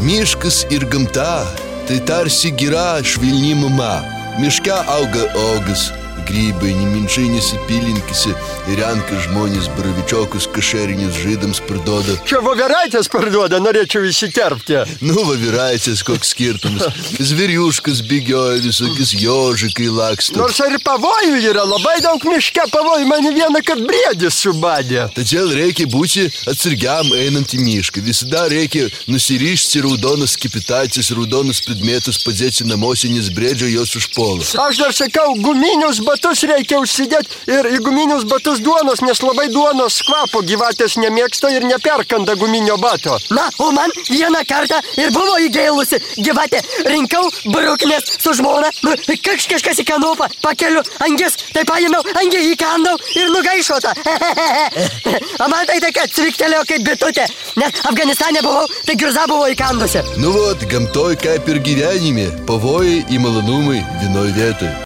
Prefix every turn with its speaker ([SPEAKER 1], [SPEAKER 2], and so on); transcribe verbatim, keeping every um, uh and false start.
[SPEAKER 1] Miškas ir gamta tai tarsi gera švelni mama. Miške auga uogos, grybai, neminčinis apylinkėse ir renka žmonės baravyčiokus kašerinius žydams parduoda.
[SPEAKER 2] Čia voveraitės parduoda, norėčiau įsiterpti.
[SPEAKER 1] Nu, voveraitės, koks skirtumas. Zviriuškas bėgioja, visokius jožikai laksto.
[SPEAKER 2] Nors ar pavojų yra, labai daug miške pavojų, mane vieną kad briedis subadė.
[SPEAKER 1] Todėl reikia būti atsargiam einant į mišką. Visada reikia nusirišti raudonas kipitacijas, raudonus predmetus padėti namuose, nes briedžio jos užpuola.
[SPEAKER 2] Aš dar sakau, guminius batus reikia užsidėti ir į guminius batus duonos, nes labai duonos kvapo gyvatės nemėgsta ir neperkanda guminio bato.
[SPEAKER 3] Na, o man vieną kartą ir buvo įgėlusi gyvatė. Rinkau bruknės su žmona, nu, kaž, kažkas į kanopą, pakeliu angis, tai paėmiau angį, įkandau ir nugaišota. O man tai tai, kad cviktelėjo kaip bitutė, nes Afganistane buvau, tai girza buvo įkandusi.
[SPEAKER 1] Nu vot, gamtoj kaip ir gyvenime, pavojai į malonumai vienoj vietoj.